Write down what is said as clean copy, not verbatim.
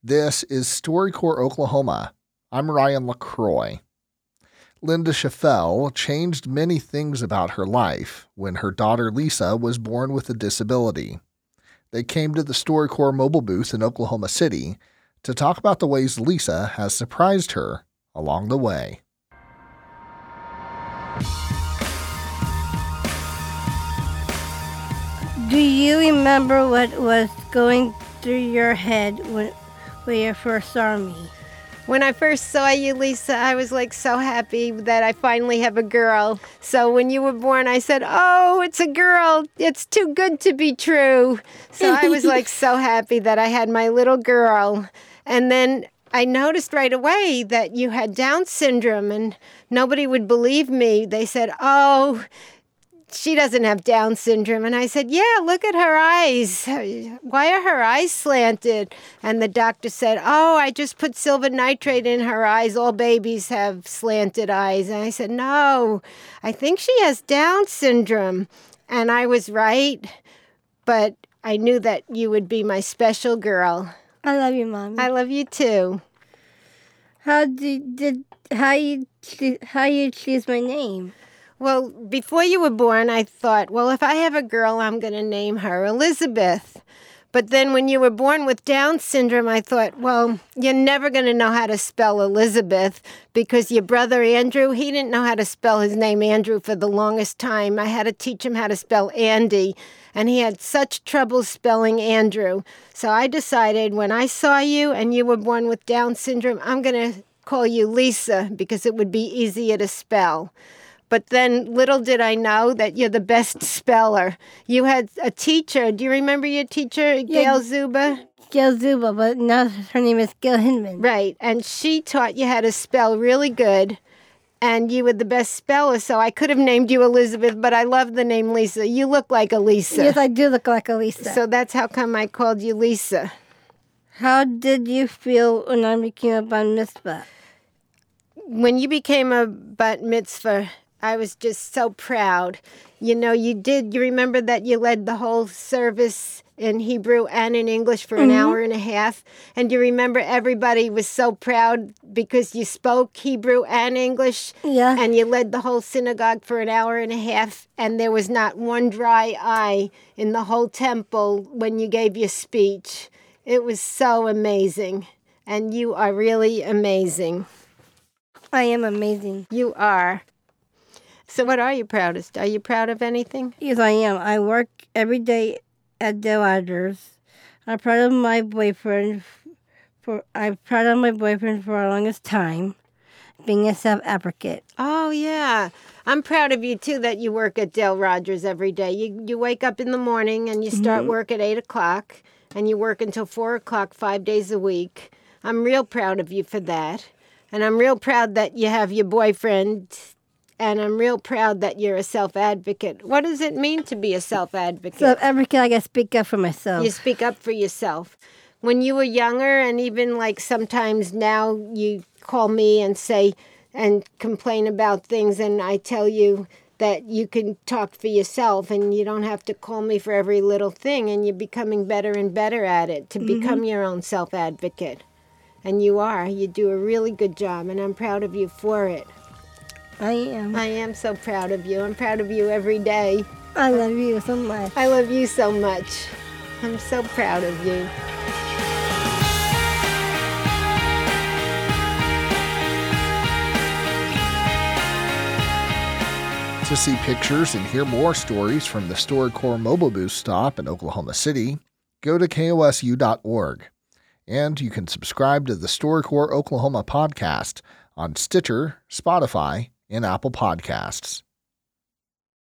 This is StoryCorps Oklahoma. I'm Ryan LaCroix. Linda Schaffel changed many things about her life when her daughter Lisa was born with a disability. They came to the StoryCorps mobile booth in Oklahoma City to talk about the ways Lisa has surprised her along the way. Do you remember what was going through your head when you first saw me? When I first saw you, Lisa, I was so happy that I finally have a girl. So when you were born, I said, oh, it's a girl. It's too good to be true. So I was so happy that I had my little girl. And then I noticed right away that you had Down syndrome and nobody would believe me. They said, oh, she doesn't have Down syndrome. And I said, yeah, look at her eyes. Why are her eyes slanted? And the doctor said, oh, I just put silver nitrate in her eyes. All babies have slanted eyes. And I said, no, I think she has Down syndrome. And I was right, but I knew that you would be my special girl. I love you, Mommy. I love you too. How you choose my name? Well, before you were born, I thought, well, if I have a girl, I'm going to name her Elizabeth. But then when you were born with Down syndrome, I thought, well, you're never going to know how to spell Elizabeth because your brother Andrew, he didn't know how to spell his name Andrew for the longest time. I had to teach him how to spell Andy, and he had such trouble spelling Andrew. So I decided when I saw you and you were born with Down syndrome, I'm going to call you Lisa because it would be easier to spell. But then little did I know that you're the best speller. You had a teacher. Do you remember your teacher, Gail Zuba? Gail Zuba, but now her name is Gail Hinman. Right, and she taught you how to spell really good, and you were the best speller, so I could have named you Elizabeth, but I love the name Lisa. You look like a Lisa. Yes, I do look like a Lisa. So that's how come I called you Lisa. How did you feel when I became a bat mitzvah? When you became a bat mitzvah, I was just so proud. You remember that you led the whole service in Hebrew and in English for an hour and a half. And you remember everybody was so proud because you spoke Hebrew and English. Yeah. And you led the whole synagogue for an hour and a half. And there was not one dry eye in the whole temple when you gave your speech. It was so amazing. And you are really amazing. I am amazing. You are. So what are you proudest? Are you proud of anything? Yes, I am. I work every day at Dale Rogers. I'm proud of my boyfriend for the longest time, being a self-advocate. Oh, yeah. I'm proud of you, too, that you work at Dale Rogers every day. You wake up in the morning and you start work at 8 o'clock, and you work until 4 o'clock 5 days a week. I'm real proud of you for that. And I'm real proud that you have your boyfriend. And I'm real proud that you're a self-advocate. What does it mean to be a self-advocate? Self-advocate, I can speak up for myself. You speak up for yourself. When you were younger, and even sometimes now, you call me and say and complain about things, and I tell you that you can talk for yourself, and you don't have to call me for every little thing, and you're becoming better and better at it to become your own self-advocate. And you are. You do a really good job, and I'm proud of you for it. I am. I am so proud of you. I'm proud of you every day. I love you so much. I love you so much. I'm so proud of you. To see pictures and hear more stories from the StoryCorps mobile booth stop in Oklahoma City, go to kosu.org. And you can subscribe to the StoryCorps Oklahoma podcast on Stitcher, Spotify, and Apple Podcasts.